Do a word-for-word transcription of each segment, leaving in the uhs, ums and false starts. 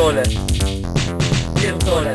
Pierdolę. Pierdolę.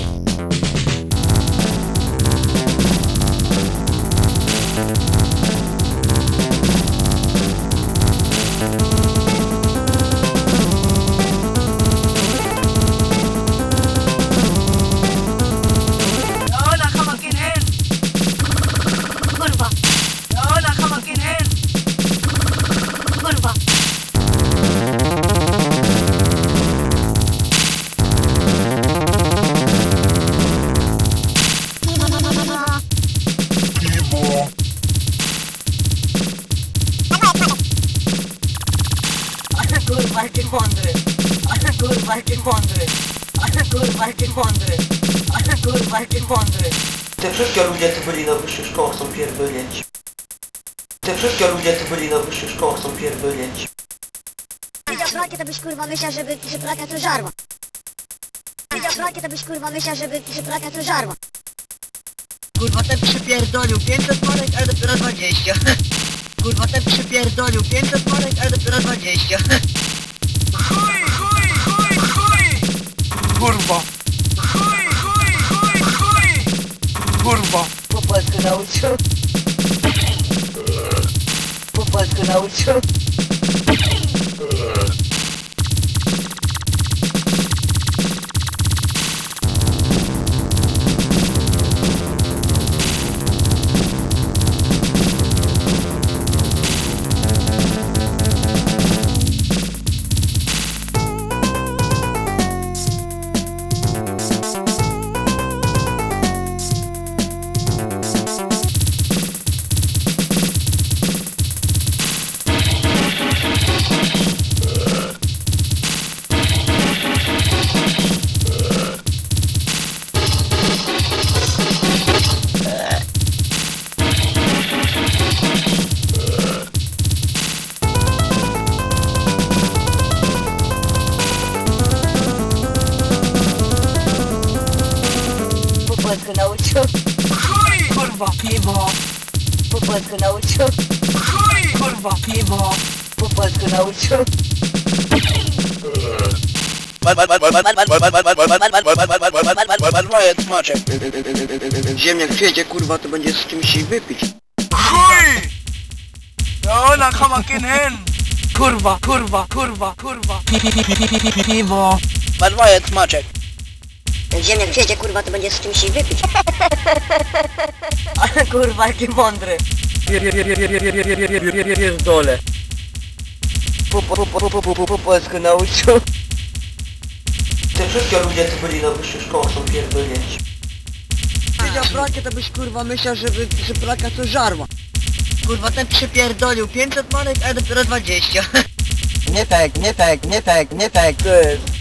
Kurwa, jaki mądry! Ale kurwa, jaki mądry! Ale kurwa, jaki mądry! Ale kurwa, jaki mądry! Te wszystkie ludzie, co byli na wyższych szkołach, są pierdolnięci. Te wszystkie ludzie, co byli na wyższych szkołach, są pierdolnięci. Widział plakię, to byś kurwa myślał, żeby, że plaka to żarła. Widział plakię, to byś kurwa myślał, żeby, że plaka to żarła. Kurwa, ten przypierdolił pięćset marek, ale dopiero dwadzieścia. Kurwa, ten przypierdolił pięćset marek, ale dopiero dwadzieścia. Chuj, chuj, chuj, chuj! Kurwa. Chuj, chuj, chuj, chuj! Kurwa. Po polsku nauczył. Po polsku nauczył. Po polsku nauczył. Chuj! Kurwa. Piwo. Po polsku nauczył. Chuj! Kurwa. Piwo. Po polsku nauczył. Ziemniak przyjedzie, kurwa, to będzie z czymś jej wypić. Chuj! Ja, dann kann man gehen hin! Kurwa. Kurwa. Kurwa. Kurwa. Pi- pi- pi- pi- pi- pi- pi- Piwo. Madwajec Maczek. Jak ziemniak przyjedzie, kurwa, to będzie z czymś jej wypić. Ale kurwa, jaki mądry. Pierdolę. Po, po, po, po, po, po, po polsku nauczył. Te wszystkie ludzie, co byli na wyższych szkołach, są pierdolnięci. Widział plakię, to byś kurwa myślał, żeby, że plaka to żarła. Kurwa, ten przypierdolił pięćset marek, ale dopiero dwadzieścia. Nie tak, nie tak, nie tak, nie tak. To jest.